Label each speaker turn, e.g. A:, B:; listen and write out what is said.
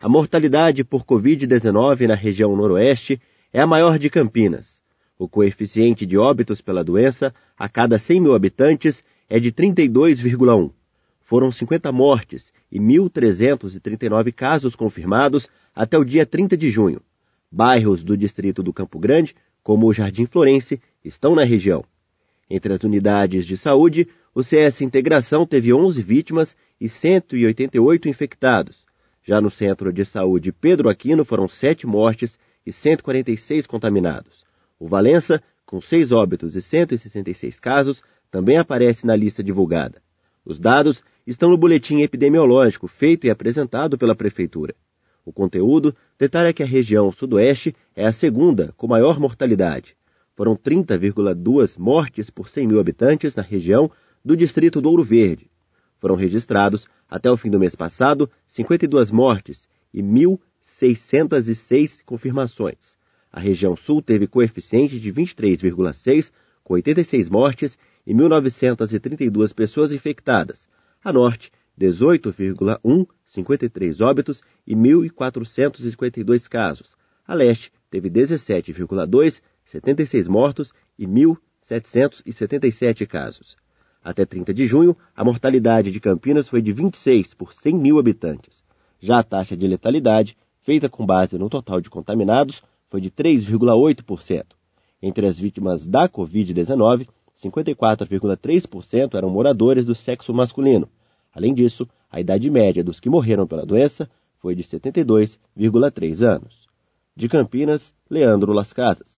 A: A mortalidade por Covid-19 na região noroeste é a maior de Campinas. O coeficiente de óbitos pela doença a cada 100 mil habitantes é de 32,1. Foram 50 mortes e 1.339 casos confirmados até o dia 30 de junho. Bairros do distrito do Campo Grande, como o Jardim Florense, estão na região. Entre as unidades de saúde, o CS Integração teve 11 vítimas e 188 infectados. Já no Centro de Saúde Pedro Aquino foram 7 mortes e 146 contaminados. O Valença, com 6 óbitos e 166 casos, também aparece na lista divulgada. Os dados estão no boletim epidemiológico feito e apresentado pela Prefeitura. O conteúdo detalha que a região sudoeste é a segunda com maior mortalidade. Foram 30,2 mortes por 100 mil habitantes na região do distrito do Ouro Verde. Foram registrados, até o fim do mês passado, 52 mortes e 1.606 confirmações. A região sul teve coeficiente de 23,6, com 86 mortes e 1.932 pessoas infectadas. A norte, 18,1, 53 óbitos e 1.452 casos. A leste teve 17,2, 76 mortos e 1.777 casos. Até 30 de junho, a mortalidade de Campinas foi de 26 por 100 mil habitantes. Já a taxa de letalidade, feita com base no total de contaminados, foi de 3,8%. Entre as vítimas da Covid-19, 54,3% eram moradores do sexo masculino. Além disso, a idade média dos que morreram pela doença foi de 72,3 anos. De Campinas, Leandro Las Casas.